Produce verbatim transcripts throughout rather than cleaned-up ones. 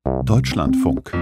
Deutschlandfunk.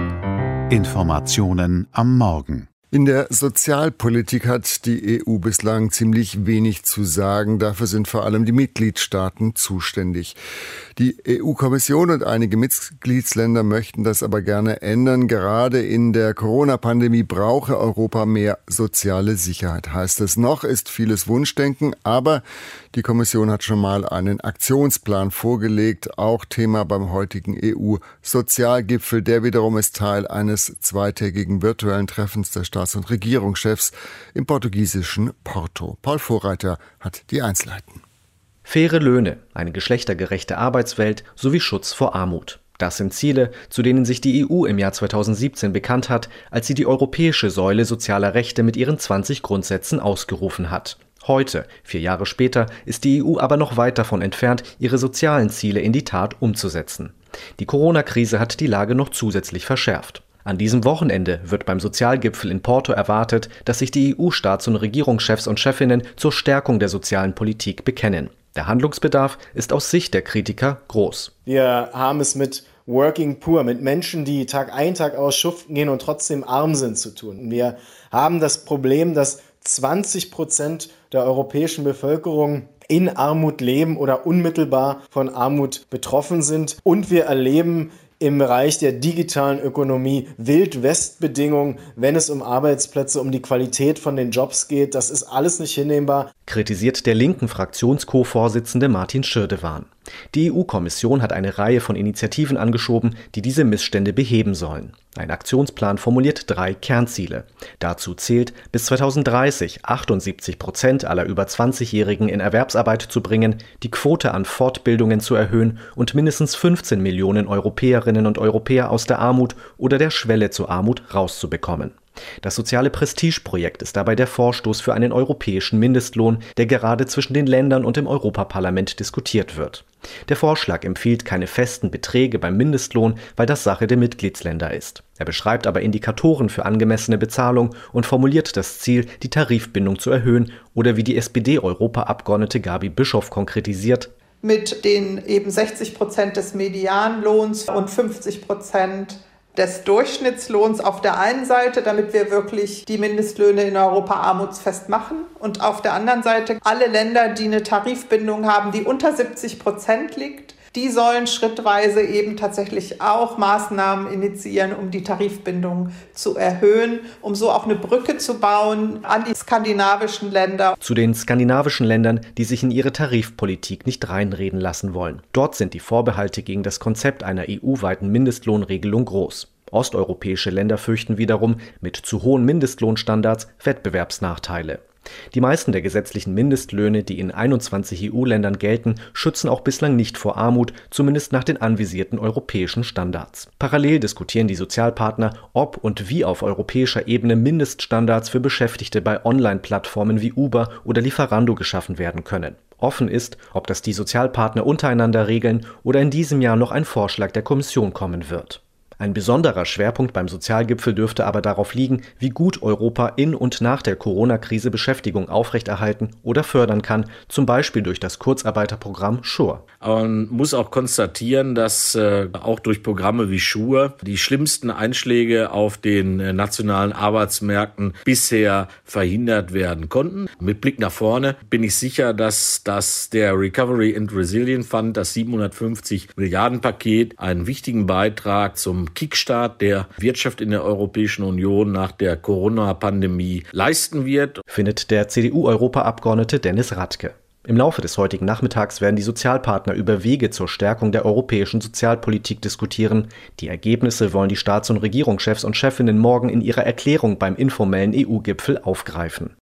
Informationen am Morgen. In der Sozialpolitik hat die E U bislang ziemlich wenig zu sagen. Dafür sind vor allem die Mitgliedstaaten zuständig. Die E U-Kommission und einige Mitgliedsländer möchten das aber gerne ändern. Gerade in der Corona-Pandemie brauche Europa mehr soziale Sicherheit, heißt es. Noch ist vieles Wunschdenken, aber die Kommission hat schon mal einen Aktionsplan vorgelegt. Auch Thema beim heutigen E U-Sozialgipfel. Der wiederum ist Teil eines zweitägigen virtuellen Treffens der Staats- und Regierungschefs im portugiesischen Porto. Paul Vorreiter hat die Einzelheiten. Faire Löhne, eine geschlechtergerechte Arbeitswelt sowie Schutz vor Armut. Das sind Ziele, zu denen sich die E U im Jahr zweitausendsiebzehn bekannt hat, als sie die europäische Säule sozialer Rechte mit ihren zwanzig Grundsätzen ausgerufen hat. Heute, vier Jahre später, ist die E U aber noch weit davon entfernt, ihre sozialen Ziele in die Tat umzusetzen. Die Corona-Krise hat die Lage noch zusätzlich verschärft. An diesem Wochenende wird beim Sozialgipfel in Porto erwartet, dass sich die E U-Staats- und Regierungschefs und Chefinnen zur Stärkung der sozialen Politik bekennen. Der Handlungsbedarf ist aus Sicht der Kritiker groß. Wir haben es mit Working Poor, mit Menschen, die Tag ein, Tag aus schuften gehen und trotzdem arm sind, zu tun. Wir haben das Problem, dass zwanzig Prozent der europäischen Bevölkerung in Armut leben oder unmittelbar von Armut betroffen sind. Und wir erleben im Bereich der digitalen Ökonomie Wild-West-Bedingungen, wenn es um Arbeitsplätze, um die Qualität von den Jobs geht. Das ist alles nicht hinnehmbar. Kritisiert der linken Fraktions-Co-Vorsitzende Martin Schirdewan. Die E U-Kommission hat eine Reihe von Initiativen angeschoben, die diese Missstände beheben sollen. Ein Aktionsplan formuliert drei Kernziele. Dazu zählt, bis zweitausenddreißig achtundsiebzig Prozent aller über zwanzigjährigen in Erwerbsarbeit zu bringen, die Quote an Fortbildungen zu erhöhen und mindestens fünfzehn Millionen Europäerinnen und Europäer aus der Armut oder der Schwelle zur Armut rauszubekommen. Das soziale Prestigeprojekt ist dabei der Vorstoß für einen europäischen Mindestlohn, der gerade zwischen den Ländern und im Europaparlament diskutiert wird. Der Vorschlag empfiehlt keine festen Beträge beim Mindestlohn, weil das Sache der Mitgliedsländer ist. Er beschreibt aber Indikatoren für angemessene Bezahlung und formuliert das Ziel, die Tarifbindung zu erhöhen oder wie die S P D-Europaabgeordnete Gabi Bischof konkretisiert: mit den eben sechzig Prozent des Medianlohns und fünfzig Prozent des Durchschnittslohns auf der einen Seite, damit wir wirklich die Mindestlöhne in Europa armutsfest machen, und auf der anderen Seite alle Länder, die eine Tarifbindung haben, die unter siebzig Prozent liegt, die sollen schrittweise eben tatsächlich auch Maßnahmen initiieren, um die Tarifbindung zu erhöhen, um so auch eine Brücke zu bauen an die skandinavischen Länder. Zu den skandinavischen Ländern, die sich in ihre Tarifpolitik nicht reinreden lassen wollen. Dort sind die Vorbehalte gegen das Konzept einer E U-weiten Mindestlohnregelung groß. Osteuropäische Länder fürchten wiederum mit zu hohen Mindestlohnstandards Wettbewerbsnachteile. Die meisten der gesetzlichen Mindestlöhne, die in einundzwanzig E U-Ländern gelten, schützen auch bislang nicht vor Armut, zumindest nach den anvisierten europäischen Standards. Parallel diskutieren die Sozialpartner, ob und wie auf europäischer Ebene Mindeststandards für Beschäftigte bei Online-Plattformen wie Uber oder Lieferando geschaffen werden können. Offen ist, ob das die Sozialpartner untereinander regeln oder in diesem Jahr noch ein Vorschlag der Kommission kommen wird. Ein besonderer Schwerpunkt beim Sozialgipfel dürfte aber darauf liegen, wie gut Europa in und nach der Corona-Krise Beschäftigung aufrechterhalten oder fördern kann, zum Beispiel durch das Kurzarbeiterprogramm SURE. Aber man muss auch konstatieren, dass äh, auch durch Programme wie SURE die schlimmsten Einschläge auf den äh, nationalen Arbeitsmärkten bisher verhindert werden konnten. Mit Blick nach vorne bin ich sicher, dass, dass der Recovery and Resilience Fund, das siebenhundertfünfzig Milliarden Paket, einen wichtigen Beitrag zum Kickstart der Wirtschaft in der Europäischen Union nach der Corona-Pandemie leisten wird, findet der C D U-Europaabgeordnete Dennis Radke. Im Laufe des heutigen Nachmittags werden die Sozialpartner über Wege zur Stärkung der europäischen Sozialpolitik diskutieren. Die Ergebnisse wollen die Staats- und Regierungschefs und Chefinnen morgen in ihrer Erklärung beim informellen E U-Gipfel aufgreifen.